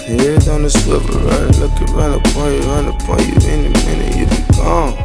Head on the swivel, right? Looking run upon you, any minute you be gone.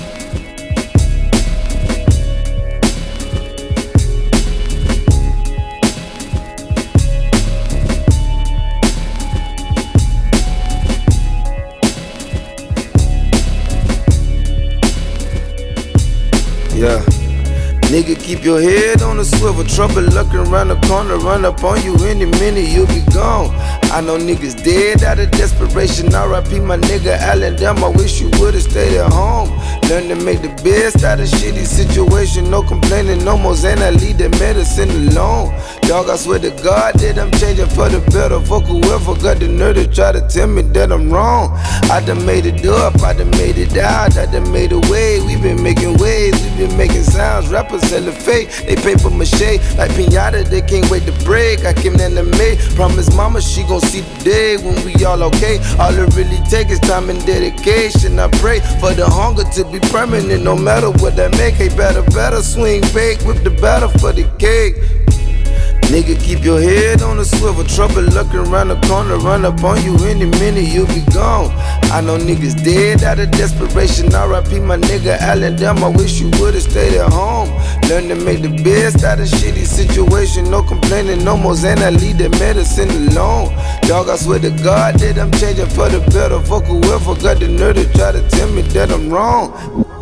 Yeah. Nigga, keep your head on the swivel. Trouble looking around the corner, run up on you any minute, you'll be gone. I know niggas dead out of desperation. R.I.P. my nigga Allen, damn, I wish you would've stayed at home. Learn to make the best out of shitty situation. No complaining, no more Xan, I leave the medicine alone. Dog, I swear to God that I'm changing for the better. Fuck whoever got the nerve to try to tell me that I'm wrong. I done made it up, I done made it out, I done made a way. We been making waves, we been making sounds. Rappers selling fake, they paper mache like pinata, they can't wait to break. I came in the May, promise mama she gon' see the day when we all okay. All it really take is time and dedication. I pray for the hunger to be permanent, no matter what I make. Hey, better swing bake, whip the batter for the cake. Nigga, keep your head on the swivel. Trouble looking around the corner, run up on you any minute, you'll be gone. I know niggas dead out of desperation. R.I.P. my nigga Allen, damn, I wish you would've stayed at home. Learn to make the best out of shitty situation. No complaining, no more Xan, I leave the medicine alone. Dog, I swear to God that I'm changing for the better. Fuck whoever got the nerve to try to tell me that I'm wrong.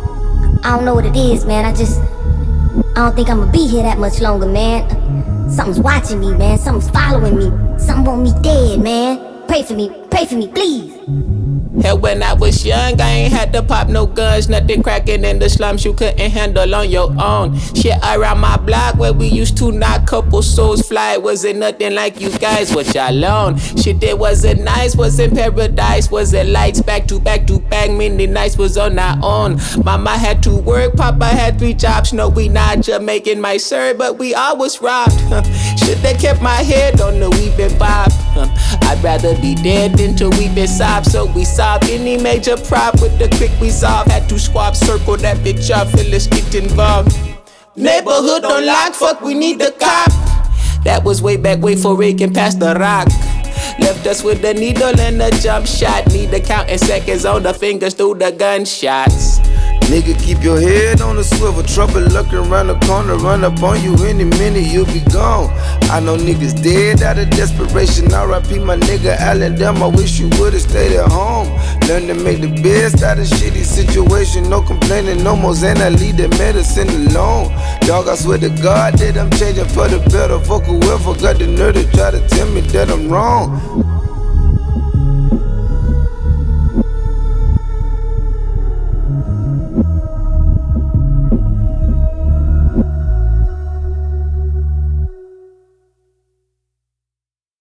I don't know what it is, man. I don't think I'ma be here that much longer, man. Something's watching me, man. Something's following me. Something want me dead, man. Pray for me, please. Hell, when I was young, I ain't had to pop no guns. Nothing cracking in the slums you couldn't handle on your own. Shit around my block where we used to knock couple souls fly. Wasn't nothing like you guys, what y'all on. Shit, it wasn't nice, wasn't paradise. Wasn't lights back to back, many nights was on our own. Mama had to work, Papa had 3 jobs. No, we not Jamaican, my sir, but we always robbed. Shit, they kept my head on the weeping bob. I'd rather be dead than to weep and sob. So we solved any major problem with the quick resolve. Had to squab, circle that bitch up, let's get involved. Neighborhood on lock, fuck, we need the cop. That was way back, way for Ray can pass the rock. Left us with a needle and a jump shot. Need to counting seconds on the fingers through the gunshots. Nigga, keep your head on the swivel. Trouble looking around the corner, run up on you any minute, you'll be gone. I know niggas dead out of desperation. R.I.P. my nigga Allen, damn, I wish you would've stayed at home. Learn to make the best out of shitty situation. No complaining, no more Xan, I leave the medicine alone. Dog, I swear to God that I'm changing for the better. Fuck whoever got the nerve to try to tell me that I'm wrong.